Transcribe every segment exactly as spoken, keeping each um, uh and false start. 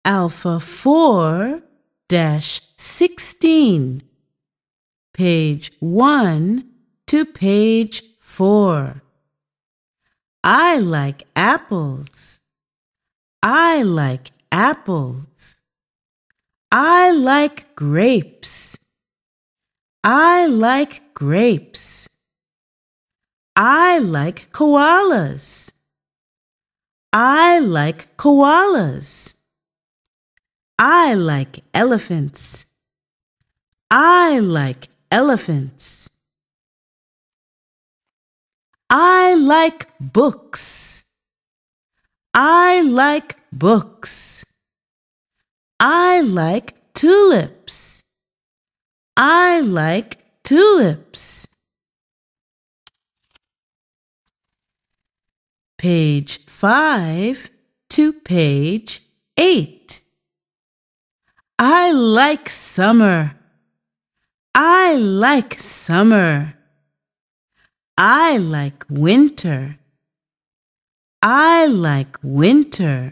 Alpha four dash sixteen, page one to page four. I like apples. I like apples. I like grapes. I like grapes. I like koalas. I like koalas. I like elephants. I like elephants. I like books. I like books. I like tulips. I like tulips. Page five to page eight. I like summer. I like summer. I like winter. I like winter.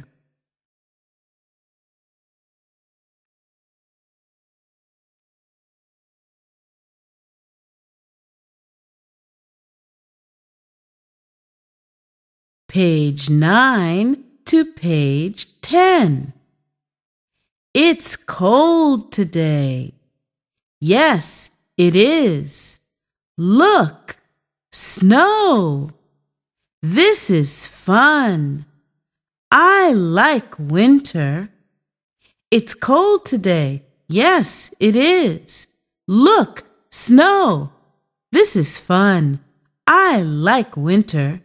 Page nine to page ten. It's cold today. Yes, it is. Look, snow. This is fun. I like winter. It's cold today. Yes, it is. Look, snow. This is fun. I like winter.